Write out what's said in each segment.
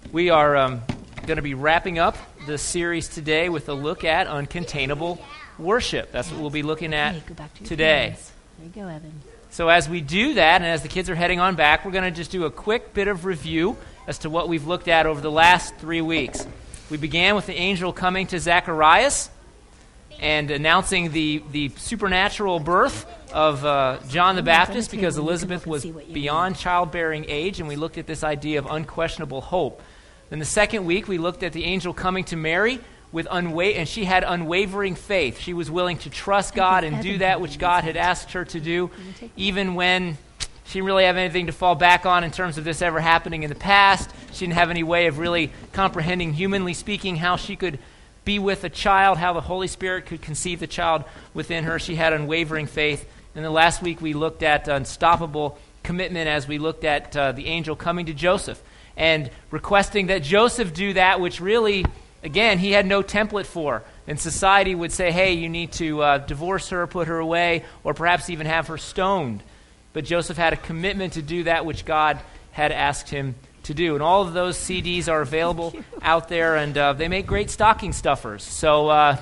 We are going to be wrapping up the series today with a look at uncontainable worship. That's what we'll be looking at today. There you go, Evan. So as we do that, and as the kids are heading on back, we're going to just do a quick bit of review as to what we've looked at over the last 3 weeks. We began with the angel coming to Zacharias and announcing the supernatural birth of John the Baptist because Elizabeth was beyond childbearing age, and we looked at this idea of unquestionable hope. Then the second week, we looked at the angel coming to Mary and she had unwavering faith. She was willing to trust God and do that which God had asked her to do, even when she didn't really have anything to fall back on in terms of this ever happening in the past. She didn't have any way of really comprehending, humanly speaking, how she could be with a child, how the Holy Spirit could conceive the child within her. She had unwavering faith. And then last week, we looked at unstoppable commitment as we looked at the angel coming to Joseph and requesting that Joseph do that which really, again, he had no template for. And society would say, hey, you need to divorce her, put her away, or perhaps even have her stoned. But Joseph had a commitment to do that which God had asked him to do. And all of those CDs are available out there, and they make great stocking stuffers. So,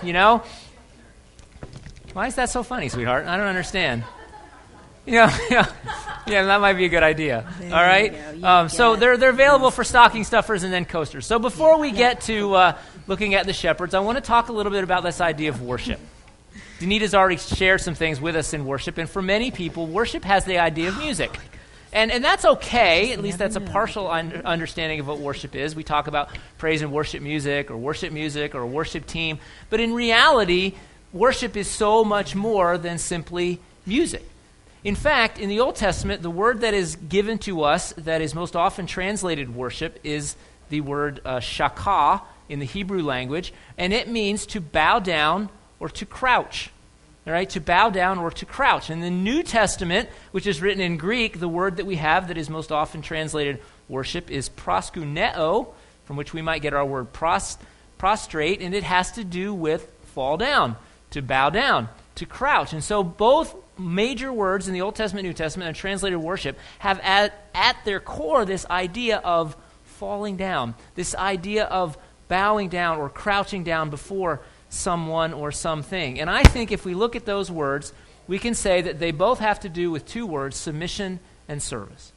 why is that so funny, sweetheart? I don't understand. Yeah, that might be a good idea. All right? So they're available for stocking stuffers and then coasters. So before we get to looking at the shepherds, I want to talk a little bit about this idea of worship. Danita's already shared some things with us in worship, and for many people, worship has the idea of music. And that's okay. At least that's a partial understanding of what worship is. We talk about praise and worship music or a worship team. But in reality, worship is so much more than simply music. In fact, in the Old Testament, the word that is given to us that is most often translated worship is the word shakah in the Hebrew language, and it means to bow down or to crouch. All right, to bow down or to crouch. In the New Testament, which is written in Greek, the word that we have that is most often translated worship is proskuneo, from which we might get our word prostrate, and it has to do with fall down, to bow down, to crouch. And so both major words in the Old Testament, New Testament, and translated worship have at their core this idea of falling down, this idea of bowing down or crouching down before someone or something. And I think if we look at those words, we can say that they both have to do with two words, submission and service.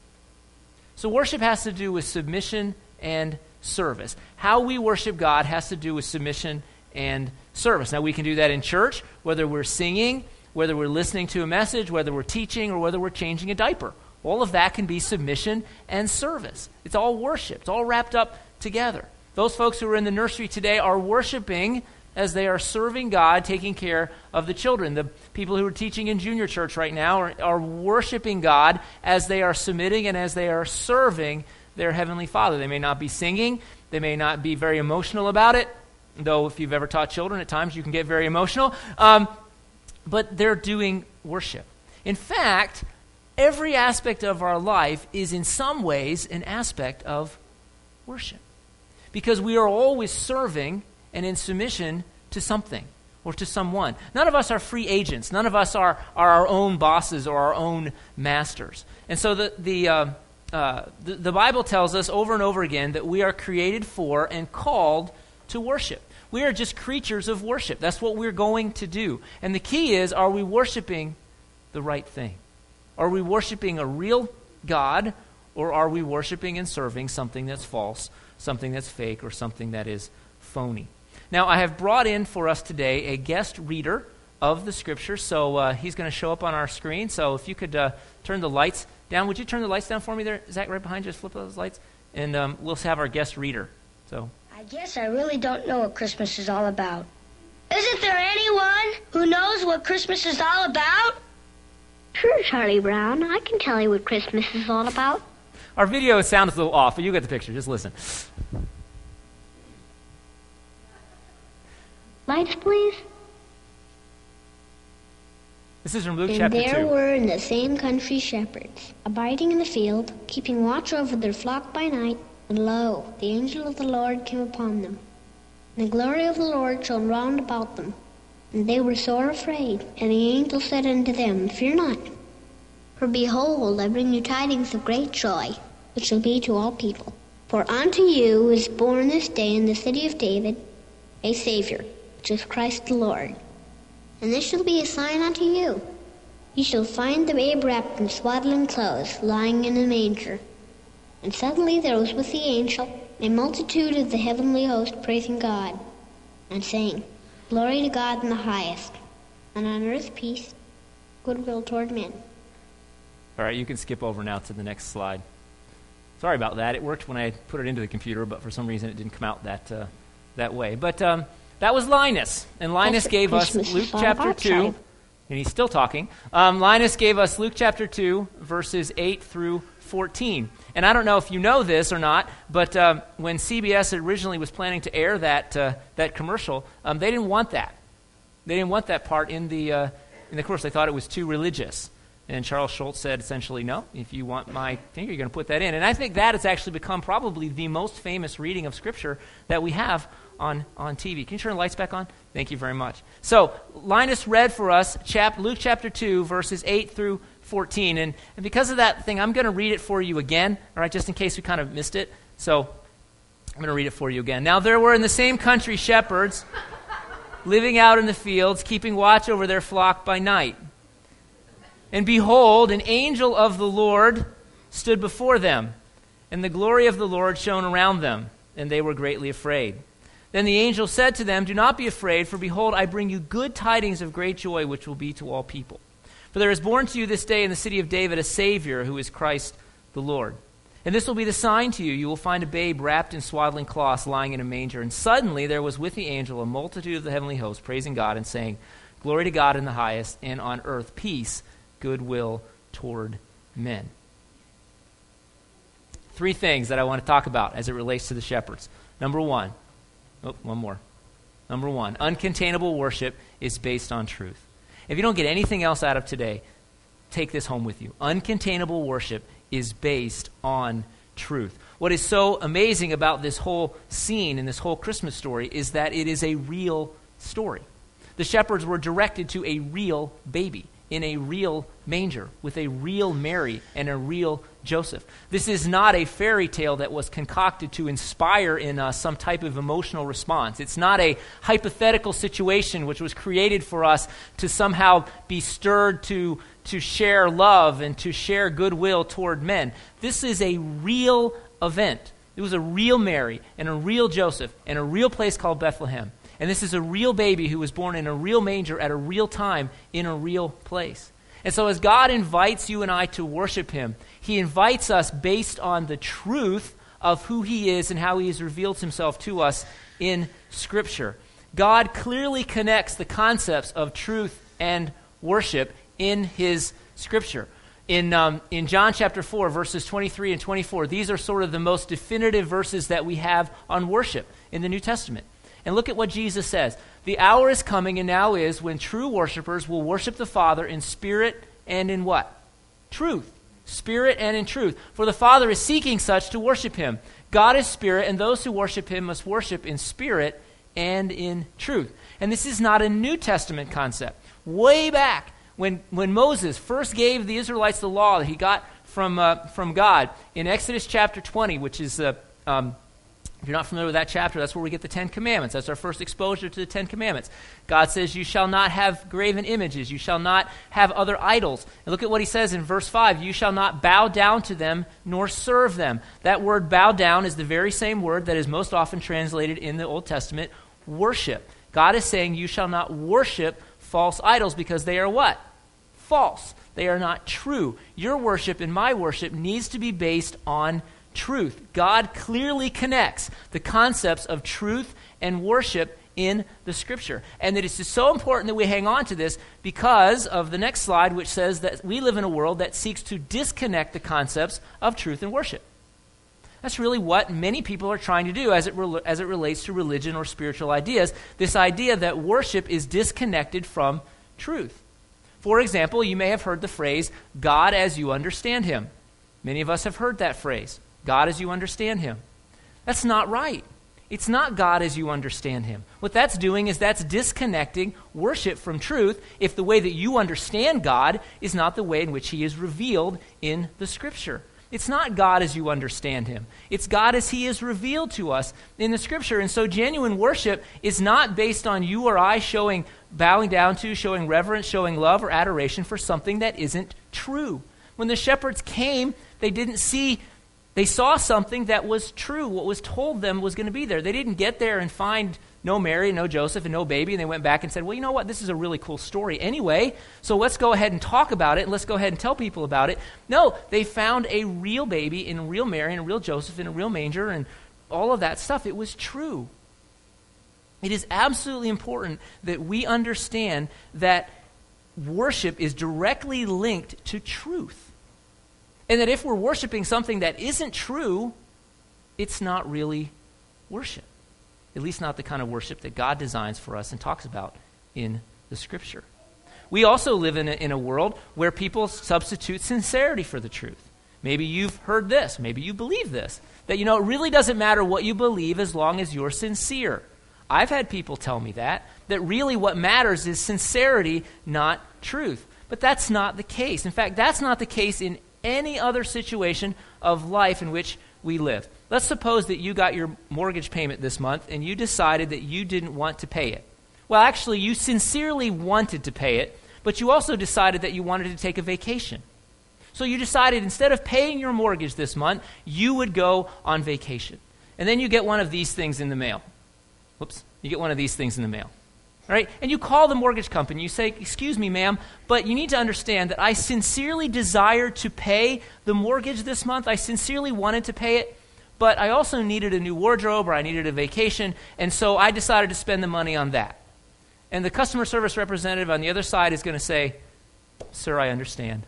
So worship has to do with submission and service. How we worship God has to do with submission and service. Now, we can do that in church, whether we're singing, whether we're listening to a message, whether we're teaching, or whether we're changing a diaper. All of that can be submission and service. It's all worship. It's all wrapped up together. Those folks who are in the nursery today are worshiping as they are serving God, taking care of the children. The people who are teaching in junior church right now are worshiping God as they are submitting and as they are serving their Heavenly Father. They may not be singing. They may not be very emotional about it, though if you've ever taught children, at times you can get very emotional. But they're doing worship. In fact, every aspect of our life is in some ways an aspect of worship. Because we are always serving and in submission to something or to someone. None of us are free agents. None of us are our own bosses or our own masters. And so the Bible tells us over and over again that we are created for and called to worship. We are just creatures of worship. That's what we're going to do. And the key is, are we worshiping the right thing? Are we worshiping a real God, or are we worshiping and serving something that's false, something that's fake, or something that is phony? Now, I have brought in for us today a guest reader of the Scripture, so he's going to show up on our screen. So if you could turn the lights down. Would you turn the lights down for me there, Zach, right behind you? Just flip those lights. And we'll have our guest reader. So I guess I really don't know what Christmas is all about. Isn't there anyone who knows what Christmas is all about? Sure, Charlie Brown. I can tell you what Christmas is all about. Our video sounds a little off, but you get the picture. Just listen. Lights, please. This is from Luke and chapter 2. And there were in the same country shepherds, abiding in the field, keeping watch over their flock by night. And lo, the angel of the Lord came upon them. And the glory of the Lord shone round about them. And they were sore afraid. And the angel said unto them, Fear not. For behold, I bring you tidings of great joy, which shall be to all people. For unto you is born this day in the city of David a Savior, which is Christ the Lord. And this shall be a sign unto you. You shall find the babe wrapped in swaddling clothes, lying in a manger. And suddenly there was with the angel a multitude of the heavenly host praising God, and saying, Glory to God in the highest, and on earth peace, goodwill toward men. All right, you can skip over now to the next slide. Sorry about that. It worked when I put it into the computer, but for some reason it didn't come out that way. But that was Linus, and Linus gave us Luke chapter 2, and he's still talking. Linus gave us Luke chapter 2, verses 8 through 14. And I don't know if you know this or not, but when CBS originally was planning to air that commercial, they didn't want that. They didn't want that part in the commercial. They thought it was too religious. And Charles Schultz said, essentially, no, if you want my finger, you're going to put that in. And I think that has actually become probably the most famous reading of Scripture that we have on TV. Can you turn the lights back on? Thank you very much. So Linus read for us Luke chapter 2, verses 8 through 14. And because of that thing, I'm going to read it for you again, all right, just in case we kind of missed it. So I'm going to read it for you again. Now there were in the same country shepherds living out in the fields, keeping watch over their flock by night. And behold, an angel of the Lord stood before them, and the glory of the Lord shone around them, and they were greatly afraid. Then the angel said to them, Do not be afraid, for behold, I bring you good tidings of great joy, which will be to all people. For there is born to you this day in the city of David a Savior, who is Christ the Lord. And this will be the sign to you. You will find a babe wrapped in swaddling cloths, lying in a manger. And suddenly there was with the angel a multitude of the heavenly hosts, praising God and saying, Glory to God in the highest, and on earth peace, goodwill toward men. 3 things that I want to talk about as it relates to the shepherds. Number 1, one more. Number 1, uncontainable worship is based on truth. If you don't get anything else out of today, take this home with you. Uncontainable worship is based on truth. What is so amazing about this whole scene and this whole Christmas story is that it is a real story. The shepherds were directed to a real baby in a real manger with a real Mary and a real Joseph. This is not a fairy tale that was concocted to inspire in us some type of emotional response. It's not a hypothetical situation which was created for us to somehow be stirred to share love and to share goodwill toward men. This is a real event. It was a real Mary and a real Joseph and a real place called Bethlehem. And this is a real baby who was born in a real manger at a real time in a real place. And so as God invites you and I to worship him, he invites us based on the truth of who he is and how he has revealed himself to us in Scripture. God clearly connects the concepts of truth and worship in his Scripture. In John chapter 4, verses 23 and 24, these are sort of the most definitive verses that we have on worship in the New Testament. And look at what Jesus says. The hour is coming and now is when true worshipers will worship the Father in spirit and in what? Truth. Spirit and in truth. For the Father is seeking such to worship him. God is spirit, and those who worship him must worship in spirit and in truth. And this is not a New Testament concept. Way back when Moses first gave the Israelites the law that he got from God in Exodus chapter 20, which is if you're not familiar with that chapter, that's where we get the 10 Commandments. That's our first exposure to the 10 Commandments. God says, you shall not have graven images. You shall not have other idols. And look at what he says in verse 5. You shall not bow down to them nor serve them. That word bow down is the very same word that is most often translated in the Old Testament, worship. God is saying you shall not worship false idols because they are what? False. They are not true. Your worship and my worship needs to be based on truth. God clearly connects the concepts of truth and worship in the Scripture. And it is just so important that we hang on to this because of the next slide, which says that we live in a world that seeks to disconnect the concepts of truth and worship. That's really what many people are trying to do as it relates to religion or spiritual ideas, this idea that worship is disconnected from truth. For example, you may have heard the phrase, God as you understand him. Many of us have heard that phrase. God as you understand him. That's not right. It's not God as you understand him. What that's doing is that's disconnecting worship from truth if the way that you understand God is not the way in which he is revealed in the Scripture. It's not God as you understand him. It's God as he is revealed to us in the Scripture. And so genuine worship is not based on you or I bowing down to, showing reverence, showing love or adoration for something that isn't true. When the shepherds came, they saw something that was true. What was told them was going to be there. They didn't get there and find no Mary, no Joseph, and no baby, and they went back and said, well, you know what, this is a really cool story anyway, so let's go ahead and talk about it, and let's go ahead and tell people about it. No, they found a real baby in a real Mary and a real Joseph in a real manger and all of that stuff. It was true. It is absolutely important that we understand that worship is directly linked to truth. And that if we're worshiping something that isn't true, it's not really worship. At least not the kind of worship that God designs for us and talks about in the Scripture. We also live in a world where people substitute sincerity for the truth. Maybe you've heard this. Maybe you believe this. That, it really doesn't matter what you believe as long as you're sincere. I've had people tell me that really what matters is sincerity, not truth. But that's not the case. In fact, that's not the case in any other situation of life in which we live. Let's suppose that you got your mortgage payment this month and you decided that you didn't want to pay it. Well, actually, you sincerely wanted to pay it, but you also decided that you wanted to take a vacation. So you decided instead of paying your mortgage this month, you would go on vacation. And then you get one of these things in the mail. You get one of these things in the mail. All right? And you call the mortgage company. You say, excuse me, ma'am, but you need to understand that I sincerely desire to pay the mortgage this month. I sincerely wanted to pay it, but I also needed a new wardrobe or I needed a vacation, and so I decided to spend the money on that. And the customer service representative on the other side is going to say, sir, I understand.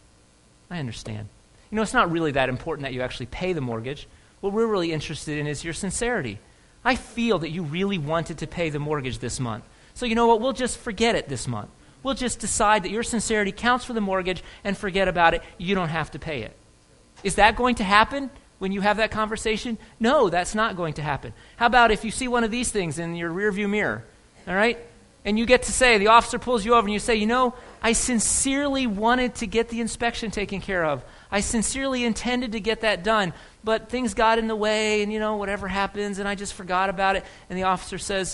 I understand. It's not really that important that you actually pay the mortgage. What we're really interested in is your sincerity. I feel that you really wanted to pay the mortgage this month. So you know what? We'll just forget it this month. We'll just decide that your sincerity counts for the mortgage and forget about it. You don't have to pay it. Is that going to happen when you have that conversation? No, that's not going to happen. How about if you see one of these things in your rearview mirror, all right? And you get to say, the officer pulls you over and you say, I sincerely wanted to get the inspection taken care of. I sincerely intended to get that done, but things got in the way and, whatever happens, and I just forgot about it. And the officer says,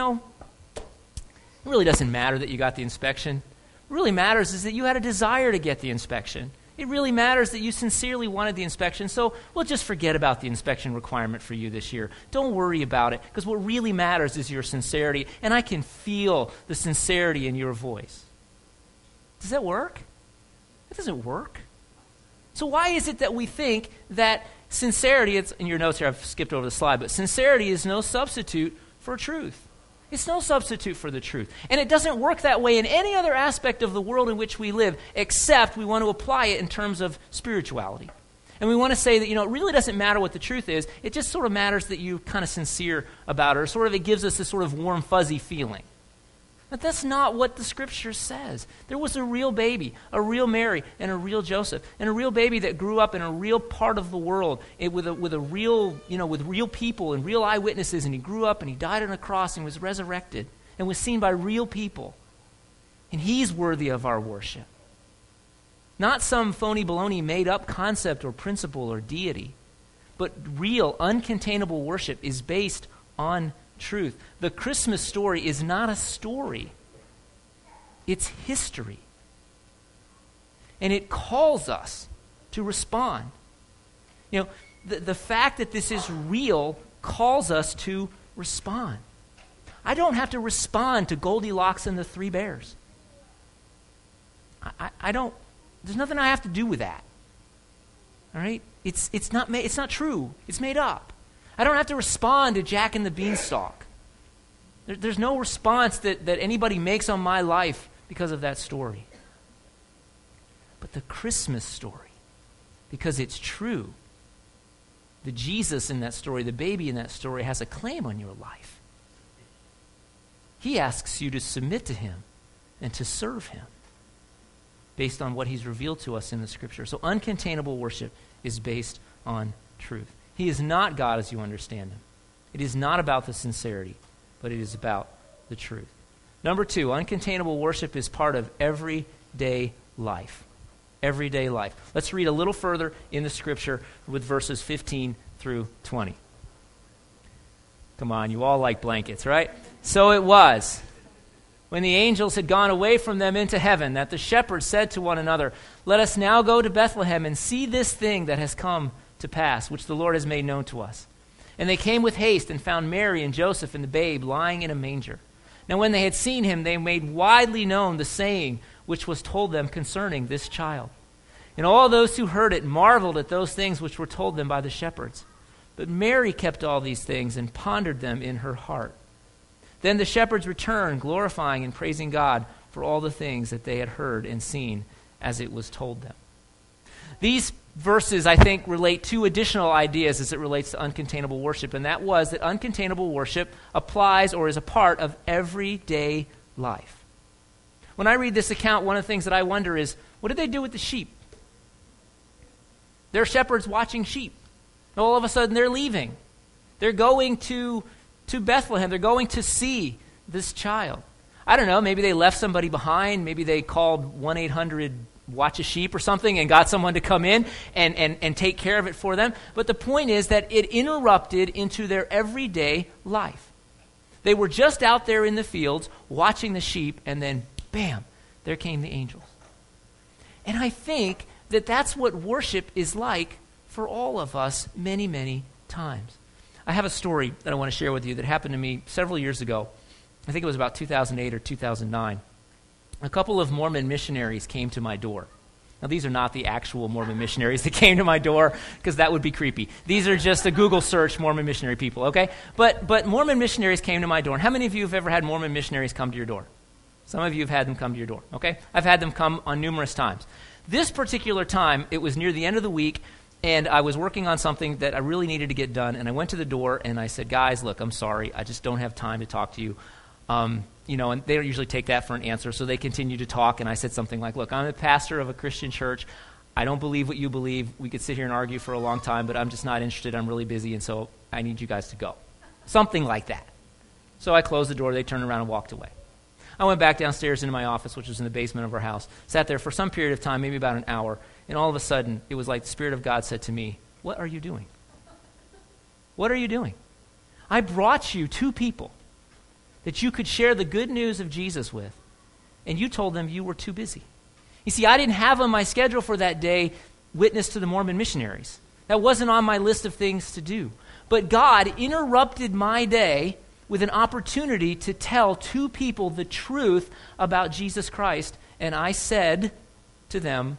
it really doesn't matter that you got the inspection. What really matters is that you had a desire to get the inspection. It really matters that you sincerely wanted the inspection, so we'll just forget about the inspection requirement for you this year. Don't worry about it, because what really matters is your sincerity, and I can feel the sincerity in your voice. Does that work? It doesn't work. So why is it that we think that sincerity, it's in your notes here, I've skipped over the slide, but sincerity is no substitute for truth? It's no substitute for the truth. And it doesn't work that way in any other aspect of the world in which we live, except we want to apply it in terms of spirituality. And we want to say that, it really doesn't matter what the truth is. It just sort of matters that you're kind of sincere about it, or sort of it gives us this sort of warm, fuzzy feeling. But that's not what the Scripture says. There was a real baby, a real Mary, and a real Joseph, and a real baby that grew up in a real part of the world with real people and real eyewitnesses, and he grew up and he died on a cross and was resurrected and was seen by real people. And he's worthy of our worship. Not some phony baloney made up concept or principle or deity, but real, uncontainable worship is based on truth. The Christmas story is not a story. It's history. And it calls us to respond. The fact that this is real calls us to respond. I don't have to respond to Goldilocks and the Three Bears. I don't, there's nothing I have to do with that. All right? It's not true. It's made up. I don't have to respond to Jack and the Beanstalk. There's no response that anybody makes on my life because of that story. But the Christmas story, because it's true, the Jesus in that story, the baby in that story, has a claim on your life. He asks you to submit to him and to serve him based on what he's revealed to us in the Scripture. So uncontainable worship is based on truth. He is not God as you understand him. It is not about the sincerity, but it is about the truth. Number 2, uncontainable worship is part of everyday life. everyday life. Let's read a little further in the scripture with verses 15 through 20. Come on, you all like blankets, right? So it was, when the angels had gone away from them into heaven, that the shepherds said to one another, "Let us now go to Bethlehem and see this thing that has come to pass, which the Lord has made known to us." And they came with haste and found Mary and Joseph and the babe lying in a manger. Now when they had seen him, they made widely known the saying which was told them concerning this child. And all those who heard it marveled at those things which were told them by the shepherds. But Mary kept all these things and pondered them in her heart. Then the shepherds returned, glorifying and praising God for all the things that they had heard and seen as it was told them. These verses, I think, relate two additional ideas as it relates to uncontainable worship, and that was that uncontainable worship applies or is a part of everyday life. When I read this account, one of the things that I wonder is, what did they do with the sheep? They're shepherds watching sheep. All of a sudden, they're leaving. They're going to Bethlehem. They're going to see this child. I don't know, maybe they left somebody behind. Maybe they called 1-800-WATCH-A-SHEEP or something and got someone to come in and take care of it for them. But the point is that it interrupted into their everyday life. They were just out there in the fields watching the sheep, and then, bam, there came the angels. And I think that that's what worship is like for all of us many, many times. I have a story that I want to share with you that happened to me several years ago. I think it was about 2008 or 2009. A couple of Mormon missionaries came to my door. Now, these are not the actual Mormon missionaries that came to my door, because that would be creepy. These are just a Google search Mormon missionary people, okay? But Mormon missionaries came to my door. And how many of you have ever had Mormon missionaries come to your door? Some of you have had them come to your door, okay? I've had them come on numerous times. This particular time, it was near the end of the week, and I was working on something that I really needed to get done, and I went to the door, and I said, "Guys, look, I'm sorry. I just don't have time to talk to you." And they don't usually take that for an answer, so they continued to talk, and I said something like, "Look, I'm a pastor of a Christian church. I don't believe what you believe. We could sit here and argue for a long time, but I'm just not interested. I'm really busy, and so I need you guys to go." Something like that. So I closed the door. They turned around and walked away. I went back downstairs into my office, which was in the basement of our house, sat there for some period of time, maybe about an hour, and all of a sudden, it was like the Spirit of God said to me, "What are you doing? What are you doing? I brought you two people that you could share the good news of Jesus with, and you told them you were too busy." You see, I didn't have on my schedule for that day witness to the Mormon missionaries. That wasn't on my list of things to do. But God interrupted my day with an opportunity to tell two people the truth about Jesus Christ, and I said to them,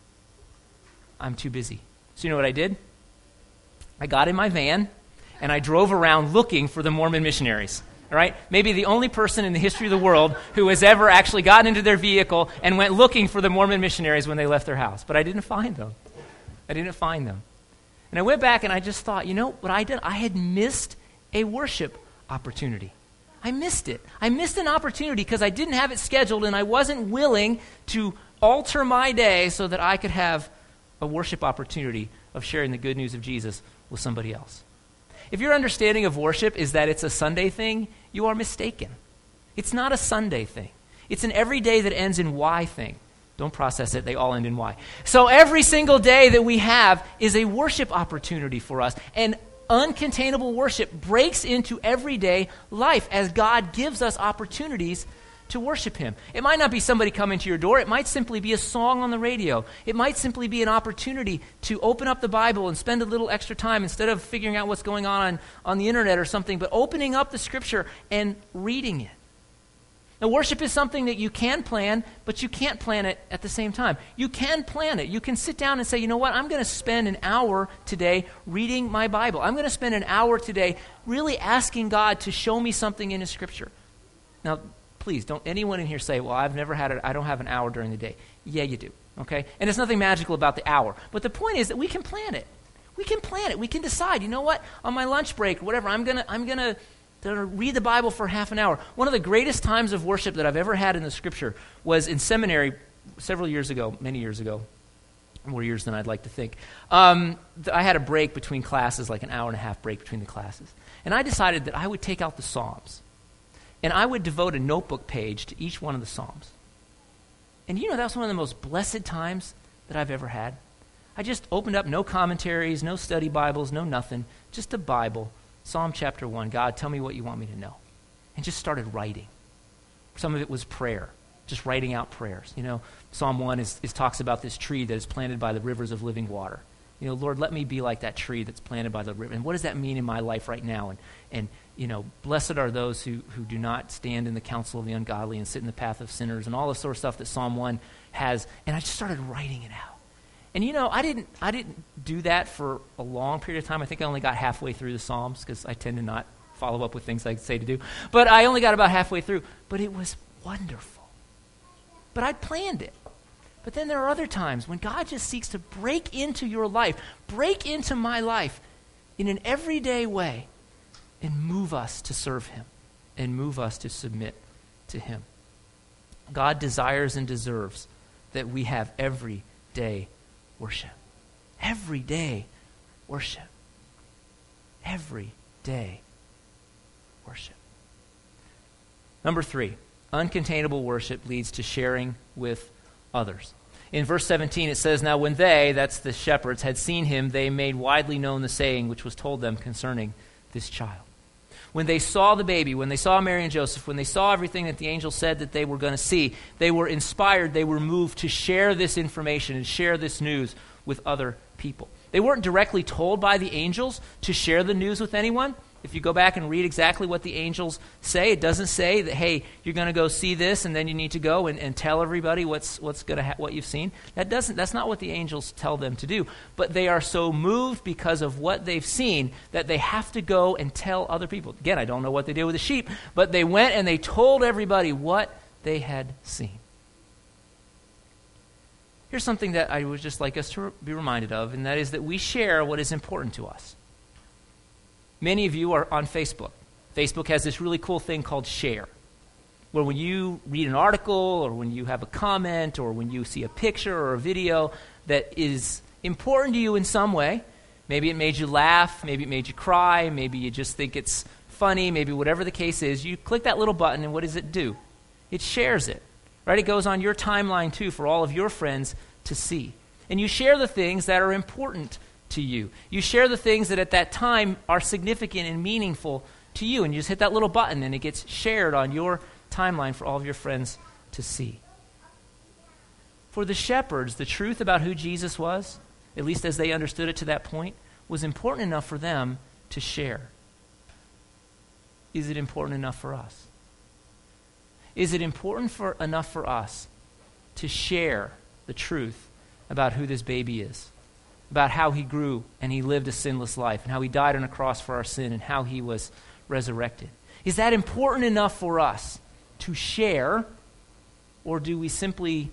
"I'm too busy." So you know what I did? I got in my van, and I drove around looking for the Mormon missionaries. All right? Maybe the only person in the history of the world who has ever actually gotten into their vehicle and went looking for the Mormon missionaries when they left their house. But I didn't find them. And I went back and I just thought, you know what I did? I had missed a worship opportunity. I missed it. I missed an opportunity because I didn't have it scheduled, and I wasn't willing to alter my day so that I could have a worship opportunity of sharing the good news of Jesus with somebody else. If your understanding of worship is that it's a Sunday thing, you are mistaken. It's not a Sunday thing. It's an everyday that ends in Y thing. Don't process it. They all end in Y. So every single day that we have is a worship opportunity for us. And uncontainable worship breaks into everyday life as God gives us opportunities to worship Him. It might not be somebody coming to your door. It might simply be a song on the radio. It might simply be an opportunity to open up the Bible and spend a little extra time instead of figuring out what's going on the internet or something, but opening up the Scripture and reading it. Now, worship is something that you can plan, but you can't plan it at the same time. You can plan it. You can sit down and say, you know what, I'm going to spend an hour today reading my Bible. I'm going to spend an hour today really asking God to show me something in His Scripture. Now, please, don't anyone in here say, well, I don't have an hour during the day. Yeah, you do, okay? And there's nothing magical about the hour. But the point is that we can plan it. We can plan it. We can decide, you know what, on my lunch break, whatever, I'm going to read the Bible for half an hour. One of the greatest times of worship that I've ever had in the Scripture was in seminary many years ago, more years than I'd like to think. I had a break between classes, like an hour and a half break between the classes. And I decided that I would take out the Psalms, and I would devote a notebook page to each one of the Psalms. And you know, that was one of the most blessed times that I've ever had. I just opened up, no commentaries, no study Bibles, no nothing, just a Bible, Psalm chapter 1. God, tell me what you want me to know. And just started writing. Some of it was prayer, just writing out prayers. Psalm 1 talks about this tree that is planted by the rivers of living water. Lord, let me be like that tree that's planted by the river. And what does that mean in my life right now? And blessed are those who do not stand in the counsel of the ungodly and sit in the path of sinners and all the sort of stuff that Psalm 1 has. And I just started writing it out. And I didn't do that for a long period of time. I think I only got halfway through the Psalms because I tend to not follow up with things I say to do. But I only got about halfway through. But it was wonderful. But I'd planned it. But then there are other times when God just seeks to break into your life, break into my life in an everyday way and move us to serve him and move us to submit to him. God desires and deserves that we have everyday worship. Everyday worship. Everyday worship. Number 3, uncontainable worship leads to sharing with others. In verse 17 it says, now when they, that's the shepherds, had seen him, they made widely known the saying which was told them concerning this child. When they saw the baby, when they saw Mary and Joseph, when they saw everything that the angel said that they were going to see, they were inspired, they were moved to share this information and share this news with other people. They weren't directly told by the angels to share the news with anyone. If you go back and read exactly what the angels say, it doesn't say that, hey, you're going to go see this and then you need to go and tell everybody what you've seen. That's not what the angels tell them to do. But they are so moved because of what they've seen that they have to go and tell other people. Again, I don't know what they did with the sheep, but they went and they told everybody what they had seen. Here's something that I would just like us to be reminded of, and that is that we share what is important to us. Many of you are on Facebook. Facebook has this really cool thing called Share, where when you read an article or when you have a comment or when you see a picture or a video that is important to you in some way, maybe it made you laugh, maybe it made you cry, maybe you just think it's funny, maybe whatever the case is, you click that little button and what does it do? It shares it, right? It goes on your timeline too for all of your friends to see. And you share the things that are important to you. You share the things that at that time are significant and meaningful to you, and you just hit that little button and it gets shared on your timeline for all of your friends to see. For the shepherds, the truth about who Jesus was, at least as they understood it to that point, was important enough for them to share. Is it important enough for us? Is it important enough for us to share the truth about who this baby is? About how he grew and he lived a sinless life and how he died on a cross for our sin and how he was resurrected. Is that important enough for us to share, or do we simply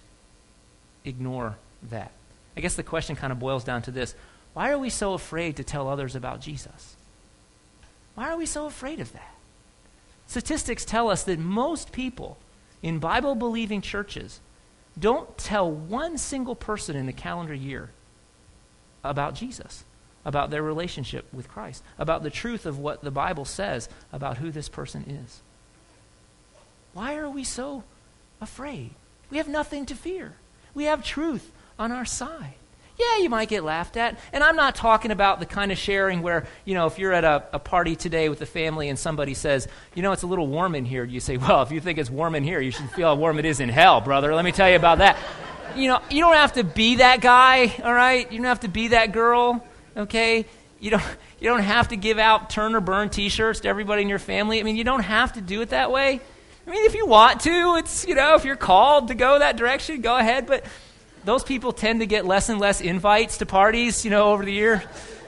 ignore that? I guess the question kind of boils down to this. Why are we so afraid to tell others about Jesus? Why are we so afraid of that? Statistics tell us that most people in Bible-believing churches don't tell one single person in a calendar year about Jesus, about their relationship with Christ, about the truth of what the Bible says about who this person is. Why are we so afraid? We have nothing to fear. We have truth on our side. Yeah, you might get laughed at. And I'm not talking about the kind of sharing where, if you're at a party today with the family and somebody says, it's a little warm in here. You say, well, if you think it's warm in here, you should feel how warm it is in hell, brother. Let me tell you about that. You don't have to be that guy, all right? You don't have to be that girl, okay? You don't have to give out turn or burn T-shirts to everybody in your family. I mean, you don't have to do it that way. I mean, if you want to, it's, if you're called to go that direction, go ahead. But those people tend to get less and less invites to parties, over the year.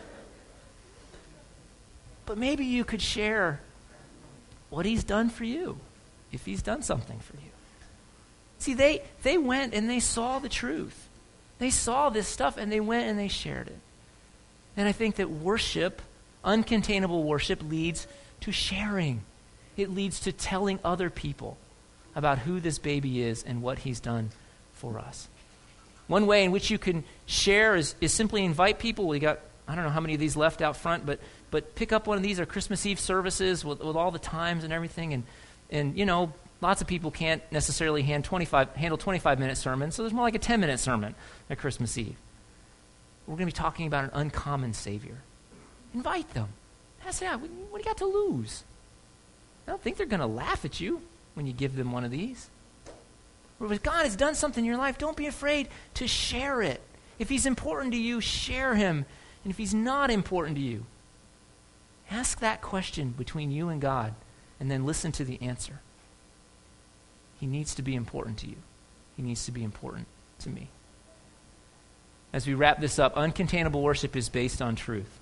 But maybe you could share what he's done for you, if he's done something for you. See, they went and they saw the truth. They saw this stuff and they went and they shared it. And I think that worship, uncontainable worship, leads to sharing. It leads to telling other people about who this baby is and what he's done for us. One way in which you can share is simply invite people. We got, I don't know how many of these left out front, but pick up one of these. Our Christmas Eve services with all the times and everything. And lots of people can't necessarily handle 25-minute sermons, so there's more like a 10-minute sermon at Christmas Eve. We're going to be talking about an uncommon Savior. Invite them. Ask them, what do you got to lose? I don't think they're going to laugh at you when you give them one of these. But if God has done something in your life, don't be afraid to share it. If he's important to you, share him. And if he's not important to you, ask that question between you and God, and then listen to the answer. He needs to be important to you. He needs to be important to me. As we wrap this up, uncontainable worship is based on truth.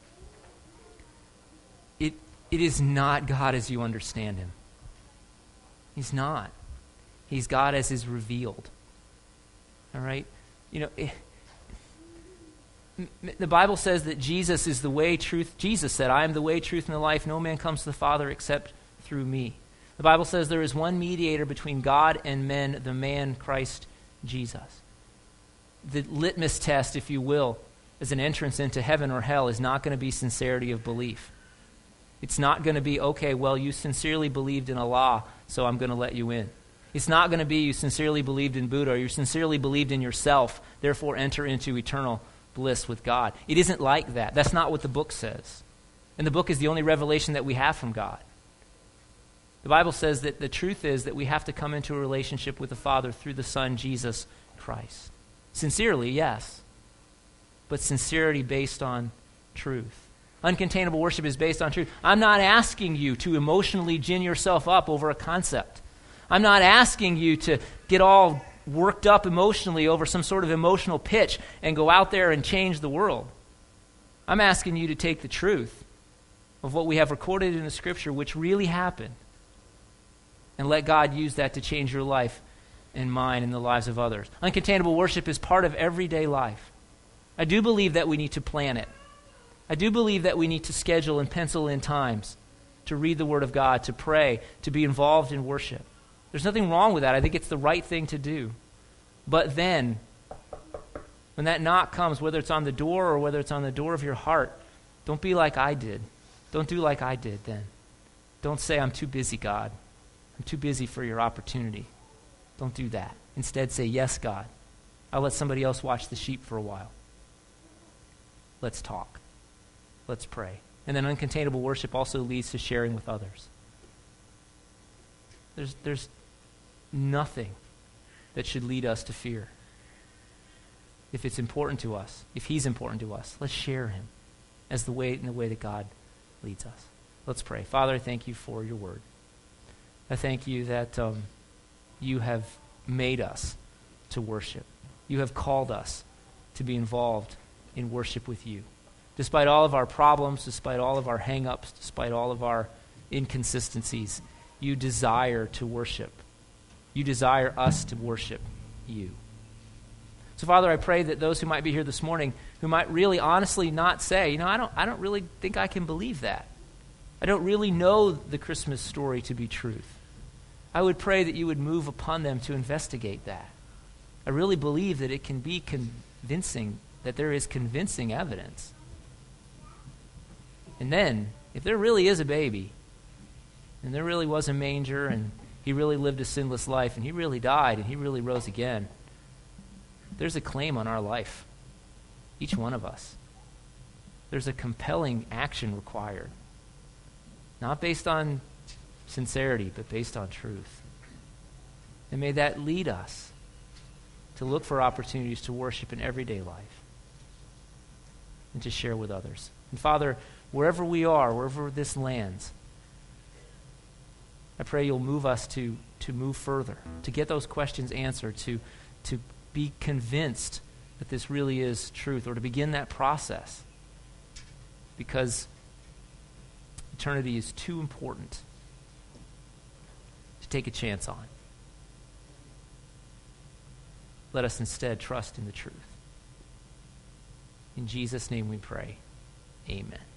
It is not God as you understand him. He's not. He's God as is revealed. All right? The Bible says that Jesus is the way, truth. Jesus said, I am the way, truth, and the life. No man comes to the Father except through me. The Bible says there is one mediator between God and men, the man Christ Jesus. The litmus test, if you will, as an entrance into heaven or hell is not going to be sincerity of belief. It's not going to be, okay, well, you sincerely believed in Allah, so I'm going to let you in. It's not going to be you sincerely believed in Buddha or you sincerely believed in yourself, therefore enter into eternal bliss with God. It isn't like that. That's not what the book says. And the book is the only revelation that we have from God. The Bible says that the truth is that we have to come into a relationship with the Father through the Son, Jesus Christ. Sincerely, yes, but sincerity based on truth. Uncontainable worship is based on truth. I'm not asking you to emotionally gin yourself up over a concept. I'm not asking you to get all worked up emotionally over some sort of emotional pitch and go out there and change the world. I'm asking you to take the truth of what we have recorded in the Scripture, which really happened, and let God use that to change your life and mine and the lives of others. Uncontainable worship is part of everyday life. I do believe that we need to plan it. I do believe that we need to schedule and pencil in times to read the Word of God, to pray, to be involved in worship. There's nothing wrong with that. I think it's the right thing to do. But then, when that knock comes, whether it's on the door or whether it's on the door of your heart, don't be like I did. Don't do like I did then. Don't say, I'm too busy, God. I'm too busy for your opportunity. Don't do that. Instead, say, yes, God. I'll let somebody else watch the sheep for a while. Let's talk. Let's pray. And then uncontainable worship also leads to sharing with others. There's nothing that should lead us to fear. If it's important to us, if he's important to us, let's share him as the way that God leads us. Let's pray. Father, I thank you for your word. I thank you that you have made us to worship. You have called us to be involved in worship with you. Despite all of our problems, despite all of our hang-ups, despite all of our inconsistencies, you desire to worship. You desire us to worship you. So, Father, I pray that those who might be here this morning, who might really honestly not say, I don't really think I can believe that. I don't really know the Christmas story to be truth. I would pray that you would move upon them to investigate that. I really believe that it can be convincing, that there is convincing evidence. And then, if there really is a baby, and there really was a manger, and he really lived a sinless life, and he really died, and he really rose again, there's a claim on our life, each one of us. There's a compelling action required, not based on sincerity, but based on truth. And may that lead us to look for opportunities to worship in everyday life and to share with others. And Father, wherever we are, wherever this lands, I pray you'll move us to move further, to get those questions answered, to be convinced that this really is truth, or to begin that process, because eternity is too important to take a chance on. Let us instead trust in the truth. In Jesus' name we pray. Amen.